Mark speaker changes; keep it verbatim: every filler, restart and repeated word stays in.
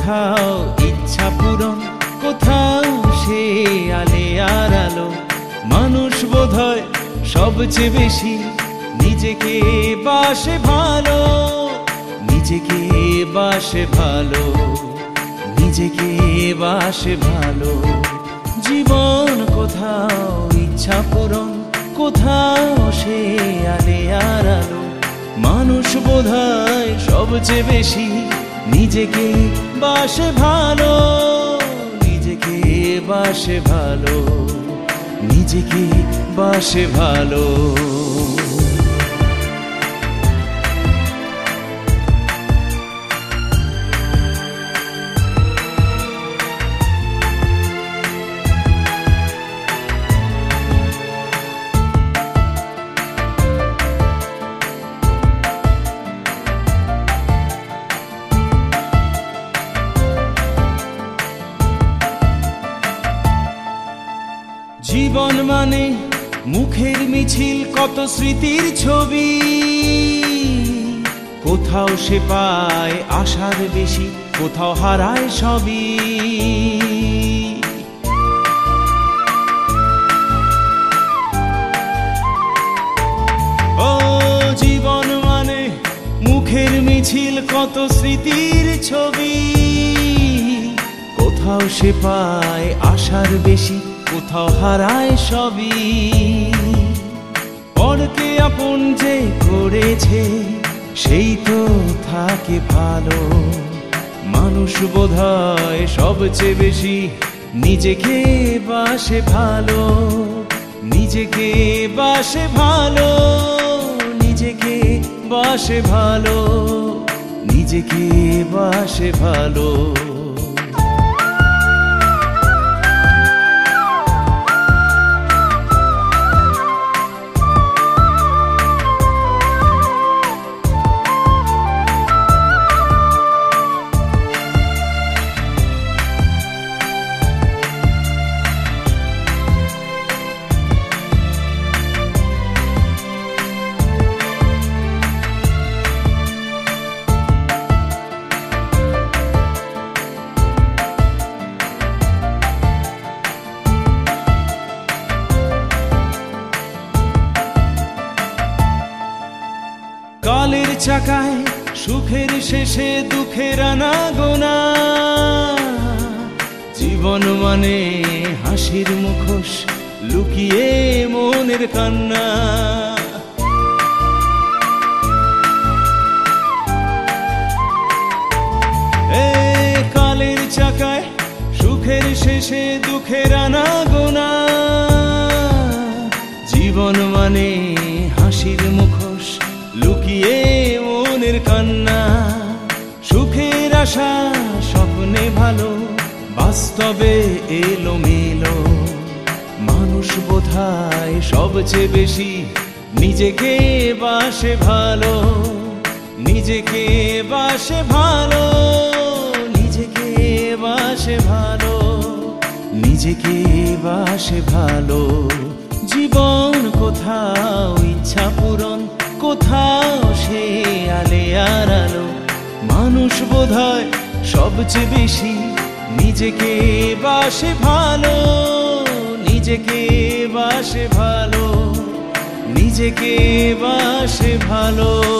Speaker 1: কোথাও ইচ্ছা পূরণ, কোথাও সে আলে আর আলো। মানুষ বোধহয় সবচেয়ে বেশি নিজেকে বাসে ভালো, নিজেকে বাসে ভালো, নিজেকে বাসে ভালো। জীবন কোথাও ইচ্ছা পূরণ, কোথাও সে আলে আর আলো। মানুষ বোধহয় সবচেয়ে বেশি নিজেকে বাসে ভালো, নিজেকে বাসে ভালো, নিজেকে বাসে ভালো। জীবন মানে মুখের মিছিল, কত স্মৃতির ছবি। কোথাও সে পায় আশার বেশি, কোথাও হারায় সবই। ও জীবন মানে মুখের মিছিল, কত স্মৃতির ছবি। কোথাও সে পায় আশার বেশি, কোথাও হারায় সবই। পরকে আপন যে করেছে সেই তো থাকে ভালো। মানুষ বোধহয় সবচেয়ে বেশি নিজেকে বাসে ভালো, নিজেকে বাসে ভালো, নিজেকে বাসে ভালো, নিজেকে বাসে ভালো। কালের চাকায় সুখের শেষে দুঃখের আনাগোনা। জীবন মানে হাসির মুখোশ, লুকিয়ে মনের কান্না। এ কালের চাকায় সুখের শেষে দুঃখের আনাগোনা। জীবন মানে হাসির মুখোশ, লুকিয়ে মনের কান্না। সুখের আশা স্বপ্নে ভালো, বাস্তবে এলো মেলো। মানুষ বোধহয় সবচেয়ে বেশি নিজেকে বাসে ভালো, নিজেকে বাসে ভালো, নিজেকে বাসে ভালো, নিজেকে বাসে ভালো। জীবন কোথাও ইচ্ছা পূরণ, কোথাও সে আলে আর আলো। মানুষ বোধহয় সবচেয়ে বেশি নিজেকে বাসে ভালো, নিজেকে বাসে ভালো, নিজেকে বাসে ভালো।